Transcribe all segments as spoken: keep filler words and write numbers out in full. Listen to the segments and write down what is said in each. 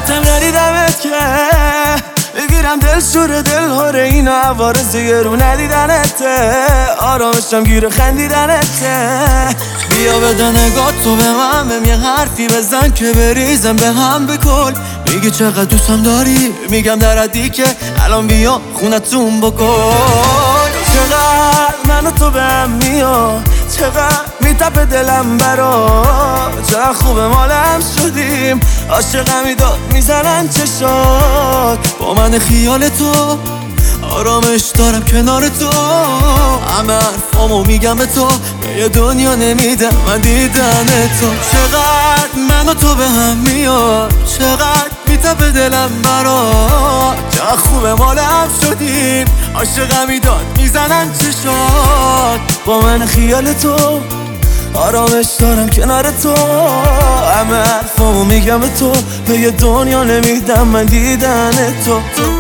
ندیدمتم ندیدمت که بگیرم دل شور دل هاره اینا عوارض رو ندیدنته آرامشم گیر خندیدنته بیا بده نگاه تو به من بهم یه حرفی بزن که بریزم به هم بکن میگی چقدر دوستم داری میگم در حدی که الان بیا خونتون بکن چقدر من و تو به هم میاد چقدر میتپه دلم برا چقدر خوبه مالم شدیم عاشقمی داد میزنن چشات با من خیال تو آرامش دارم کنار تو همه حرفامو میگم به تو به یه دنیا نمیدم من دیدن تو چقدر من و تو به هم میاد چقدر میتپه دلم برا چقدر خوبه مالم شدیم عاشقمی داد میزنن چشات با من خیال تو آرامش دارم کنار تو همه حرفامو میگم به تو به یه دنیا نمیدم من دیدن تو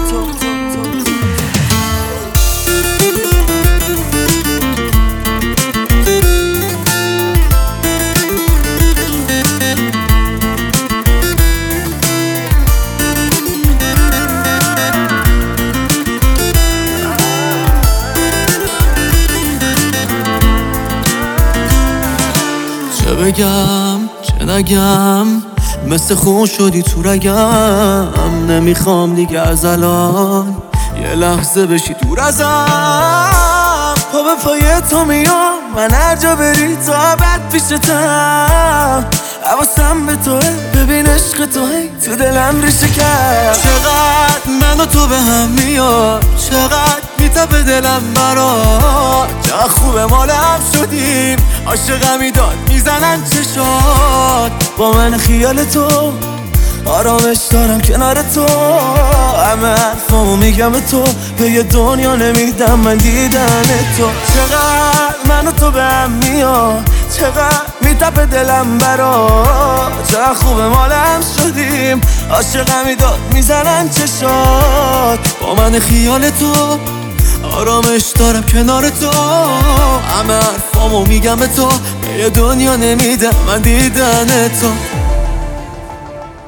چه بگم چه نگم مثل خون شدی تو رگم نمیخوام دیگه از الان یه لحظه بشی دور ازم پا به پای تو میام من هر جا بری تا ابد پیشتم حواسم به توه ببین عشق تو هی تو دلم ریشه کرد چقدر من و تو به هم میاد چقدر میتپه دلم برا چقدر خوبه مالم شدیم عاشقمی داد میزنن چشات با من خیال تو آرامش دارم کنار تو همه حرفامو میگم به تو به یه دنیا نمیدم من دیدن تو چقدر من و تو به هم میاد چقدر میتپه دلم برا چقدر خوبه مالم شدیم عاشقمی داد میزنن چشات با من خیال تو آرامش دارم کنار تو همه حرفامو میگم به تو به یه دنیا نمیدم من دیدن تو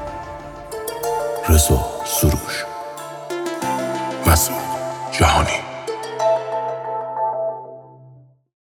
رضا سروش مسعود جهانی